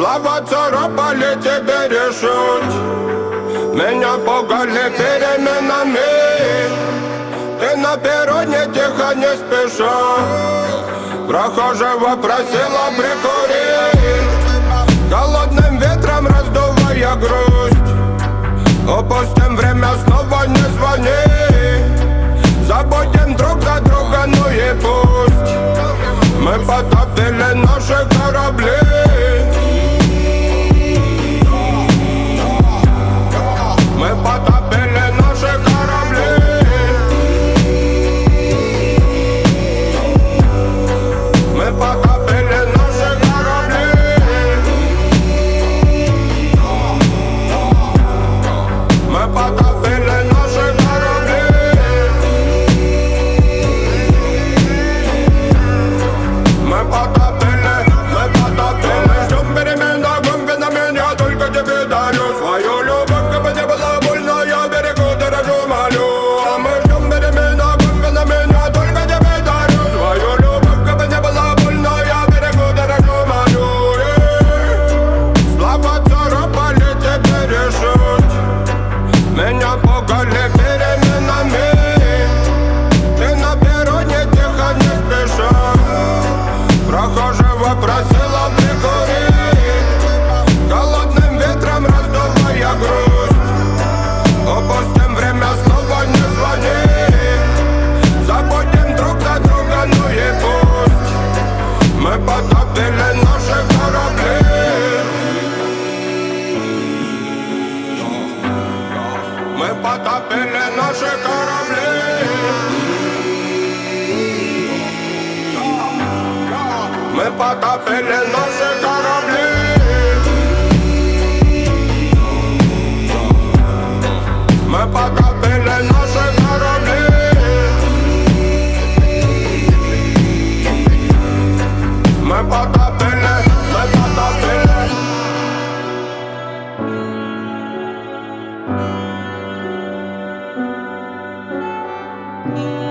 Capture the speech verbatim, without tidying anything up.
Слова царапали, тебе решить. Меня пугали переменами. Ты на перроне тихо не спеша, прохожего просила прикурить, холодным ветром раздувая грусть. Упустим время, снова не звони. Забудем друг за друга, ну и пусть. Мы потопили наши корабли. Мы потопили наши корабли. Мы потопили наши корабли. Мы потопили наши корабли. Мы потопили, мы потопили. Ждем перемен, огонь на меня, только тебе дарю свою любовь, как бы не было больно, я берегу, дорожу, молю. А мы ждем перемен, огонь на меня, только тебе дарю свою любовь, как бы не было больно, я берегу, дорожу, молю. Слова царапали, тебе решить. Меня пугали переменами. Ты на перроне тихо не спеша, прохожего просила прикурить, холодным ветром раздувая грусть. Упустим время, снова не звони. Забудем друг за друга, ну и пусть. Мы потопили наши корабли. Мы потопили наши корабли. Мы потопили наши корабли. Мы потопили наши корабли. Мы потопили, мы потопили. Thank you.